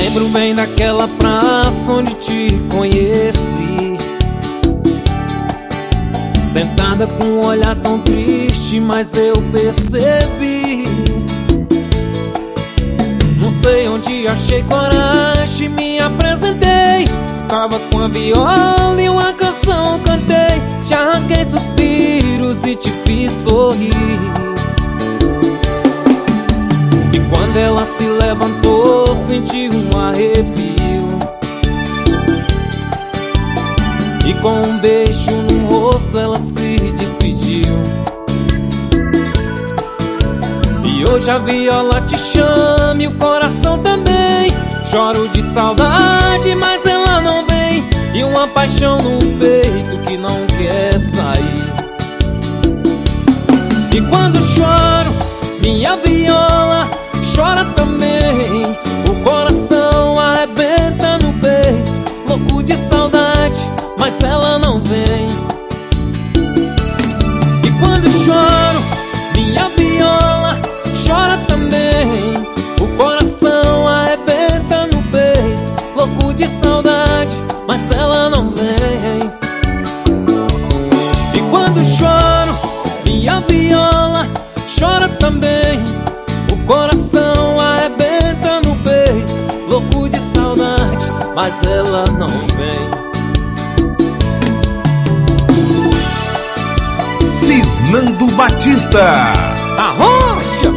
lembro bem daquela praça onde te conheci, sentada com um olhar tão triste, mas eu percebi. Não sei onde achei coragem, me apresentei. Estava com a viola e uma canção cantei. Te arranquei suspiros e te fiz sorrir. E quando ela se levantou, senti um arrepio. E com um beijo no rosto ela se despediu. E hoje a viola te chama e o coração também. Choro de saudade, mas ela não vem. E uma paixão no peito que não quer sair. E quando choro, minha viola chora também. O coração arrebenta no peito, louco de saudade, mas ela não vem. E quando choro, minha viola chora também. O coração arrebenta no peito, louco de saudade, mas ela não vem. E quando choro, minha viola chora também. O coração arrebenta no peito, louco de saudade, mas ela não vem. Cisnando Batista, A Rocha!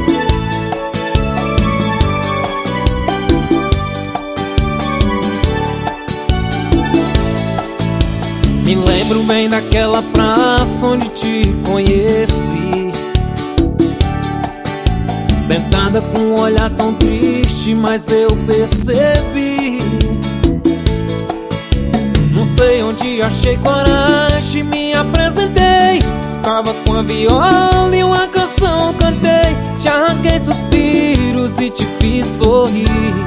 Me lembro bem daquela praça onde te conheci, sentada com um olhar tão triste, mas eu percebi. Não sei onde achei coragem, me apresentei. Estava com a viola e uma canção cantei. Te arranquei suspiros e te fiz sorrir.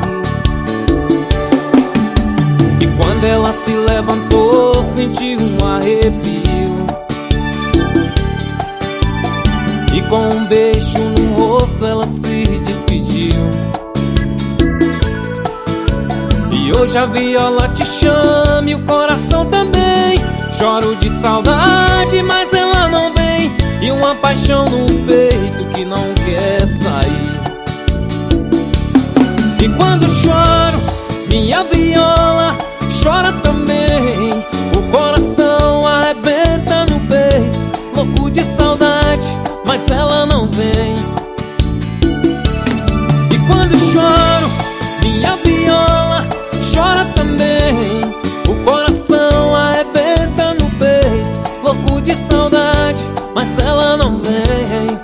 E quando ela se levantou, senti um arrepio. E com um beijo no rosto ela se despediu. E hoje a viola te chama e o coração também. Choro de saudade, mas ela não vem. E uma paixão no peito que não quer sair. E quando choro, minha viola chora também. O coração arrebenta no peito, louco de saudade, mas ela não vem. E quando choro, minha viola chora também. O coração arrebenta no peito, louco de saudade, mas ela não vem.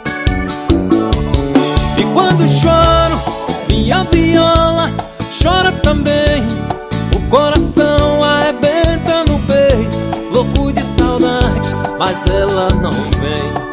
E quando choro, minha viola chora também. O coração arrebenta no peito, louco de saudade, mas ela não vem.